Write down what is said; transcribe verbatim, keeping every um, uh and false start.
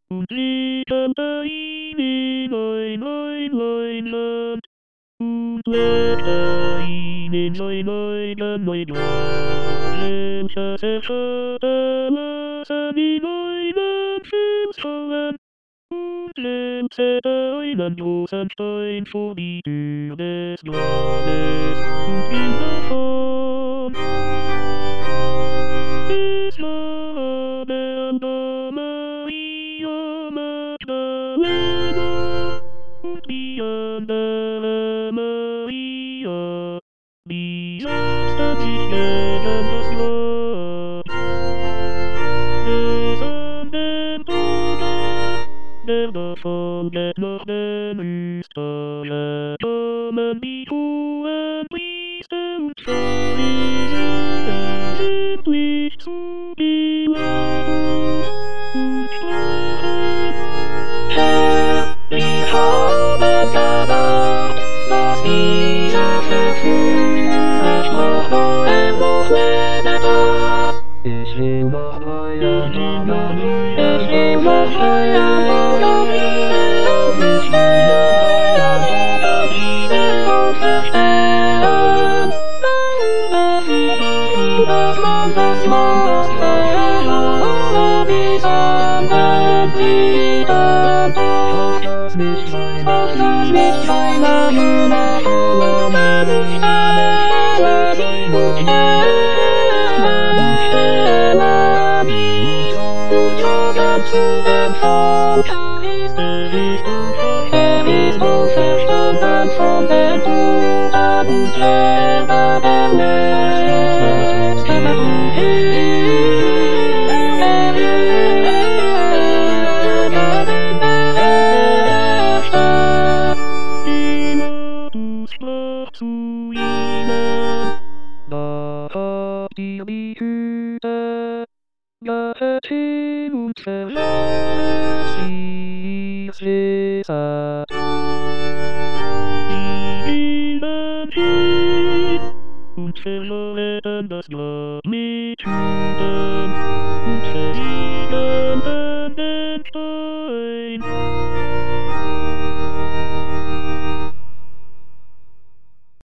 und liegen bei ihm in ein Neunlein und legte ihn in sein eigen Neuglein, welches er verlassen in einen Film fallen, und lehnte einen großen Stein vor die Tür des Grabes und ging davon. Es war aber Maria Magdalena und die andere Maria, die setzten sich neben das Grab des armen Bruders, der davon geht nach den Österreich kommen die Hohenpriester und Pharisäer endlich zu Pilatus und sprachen: Herr, wir haben gedacht, dass dieser Verführer noch neuem noch lebe da. Ich will noch neuem noch neuem, ich will noch neuem noch neuem, ich will noch neuem noch neuem auferstehen. Das ist das Land, das Land, das Land, bis an den Frieden. Lass das nicht sein, lass das nicht sein, eine Schule, eine Stelle sein und stellen und stellen. Und sagen zu dem Volk, er ist unverstanden, er ist unverstanden von den Toten und Leben erlöst. Pilatus sprach zu ihnen: Da habt ihr die Hüte, geht hin und verlasst ihr Cäsar. Sie gingen hin und verloren das Grab mit Hüten und verließen